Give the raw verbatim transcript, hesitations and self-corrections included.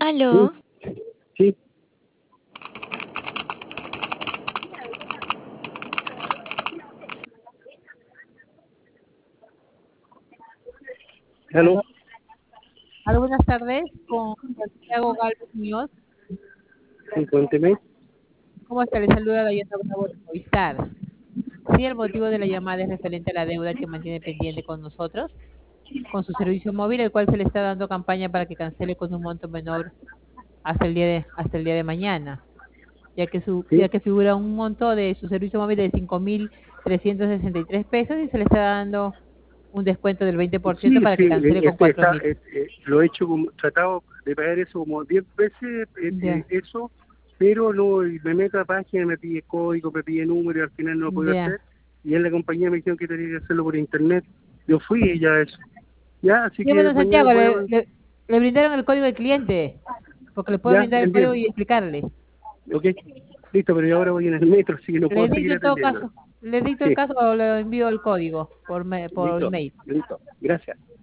Sí, Aló. sí. Aló, Aló. aló, buenas tardes, con Santiago Galvez Muñoz. Sí, cuénteme. ¿Cómo está? Le saluda Dayana Bravo de Movistar. Sí, el motivo de la llamada es referente a la deuda que mantiene pendiente con nosotros, con su servicio móvil, el cual se le está dando campaña para que cancele con un monto menor hasta el día de, hasta el día de mañana, ya que su, Sí, ya que figura un monto de su servicio móvil de cinco mil trescientos sesenta y tres pesos y se le está dando un descuento del veinte por ciento sí, para sí. que eh, cancele con Este, cuatro está, mil. eh, eh, lo he hecho, como, tratado de pagar eso como diez veces, eh, eh, Ya, eso, pero no, y me meto a la página, me pide código, me pide número y al final no lo puedo ya. hacer. Y en la compañía me dijeron que tenía que hacerlo por internet. Yo fui y ya eso. Ya, así Sí, que bueno, mañana Santiago, voy le, a... le, le brindaron el código del cliente, porque le puedo Ya, brindar el código bien. y explicarle. Ok, listo, pero yo ahora voy en el metro, así que no Le puedo dicto seguir en todo atendiendo. caso, le dicto el Sí, caso o le envío el código por, me- por listo, email. listo. Gracias.